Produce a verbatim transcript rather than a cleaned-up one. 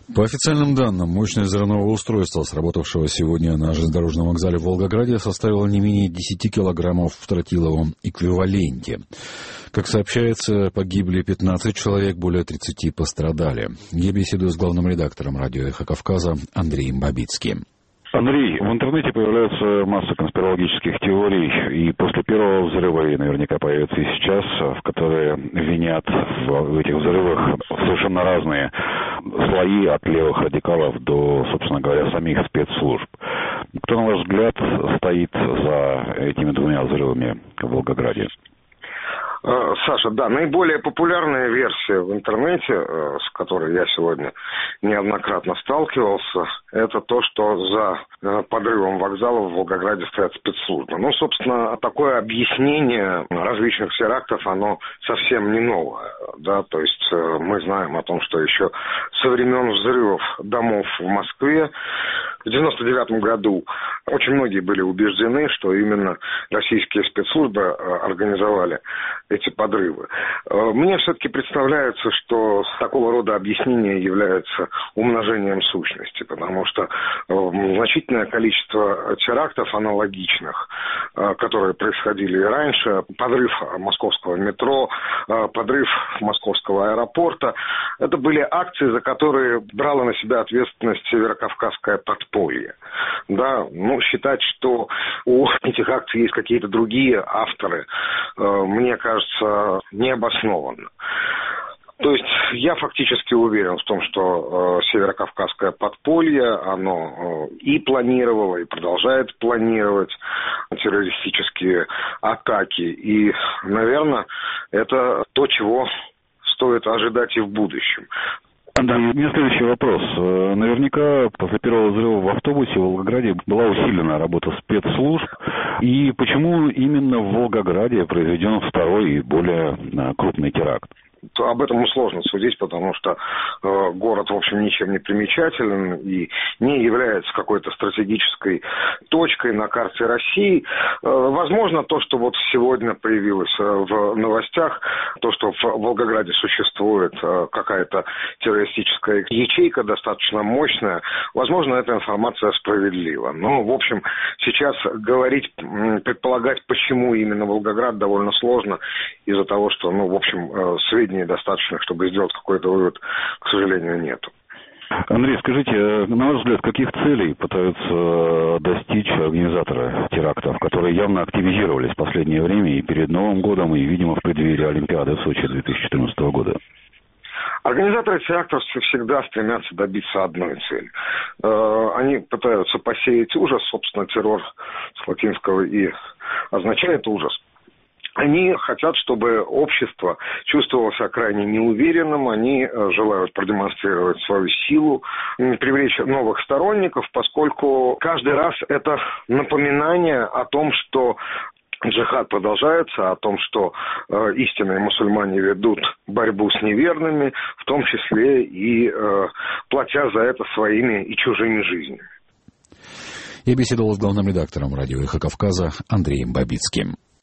По официальным данным, мощность взрывного устройства, сработавшего сегодня на железнодорожном вокзале в Волгограде, составила не менее десяти килограммов в тротиловом эквиваленте. Как сообщается, погибли пятнадцать человек, более тридцати пострадали. Я беседую с главным редактором радио «Эхо Кавказа» Андреем Бабицким. Андрей, в интернете появляется масса конспирологических теорий, и после первого взрыва, и наверняка появится и сейчас, в которые винят в этих взрывах совершенно разные слои, от левых радикалов до, собственно говоря, самих спецслужб. Кто, на ваш взгляд, стоит за этими двумя взрывами в Волгограде? Саша, да, наиболее популярная версия в интернете, с которой я сегодня неоднократно сталкивался, это то, что за подрывом вокзала в Волгограде стоят спецслужбы. Ну, собственно, такое объяснение различных терактов, оно совсем не новое, да, то есть мы знаем о том, что еще со времен взрывов домов в Москве в девяносто девятом году очень многие были убеждены, что именно российские спецслужбы организовали эти подрывы. Мне все-таки представляется, что такого рода объяснение является умножением сущности, потому что значительное количество терактов аналогичных, которые происходили и раньше, подрыв московского метро, подрыв московского аэропорта, это были акции, за которые брало на себя ответственность северокавказское подполье. Да, ну, считать, что у этих акций есть какие-то другие авторы, мне кажется, необоснованно. То есть я фактически уверен в том, что э, северокавказское подполье, оно э, и планировало, и продолжает планировать террористические атаки. И, наверное, это то, чего стоит ожидать и в будущем. Андрей, у меня следующий вопрос. Наверняка после первого взрыва в автобусе в Волгограде была усилена работа спецслужб. И почему именно в Волгограде произведен второй и более крупный теракт? Об этом сложно судить, потому что э, город, в общем, ничем не примечателен и не является какой-то стратегической точкой на карте России. Э, возможно, то, что вот сегодня появилось э, в новостях, то, что в Волгограде существует э, какая-то террористическая ячейка достаточно мощная, возможно, эта информация справедлива. Но, в общем, сейчас говорить, предполагать, почему именно Волгоград, довольно сложно из-за того, что, ну, в общем, э, сведения достаточных, чтобы сделать какой-то вывод, к сожалению, нету. Андрей, скажите, на ваш взгляд, каких целей пытаются достичь организаторы терактов, которые явно активизировались в последнее время и перед Новым годом, и, видимо, в преддверии Олимпиады в Сочи две тысячи четырнадцатого года? Организаторы терактов всегда стремятся добиться одной цели. Они пытаются посеять ужас, собственно, террор с латинского и означает ужас. Они хотят, чтобы общество чувствовало себя крайне неуверенным, они желают продемонстрировать свою силу, привлечь новых сторонников, поскольку каждый раз это напоминание о том, что джихад продолжается, о том, что э, истинные мусульмане ведут борьбу с неверными, в том числе и э, платя за это своими и чужими жизнями. Я беседовал с главным редактором радио «Эхо Кавказа» Андреем Бабицким.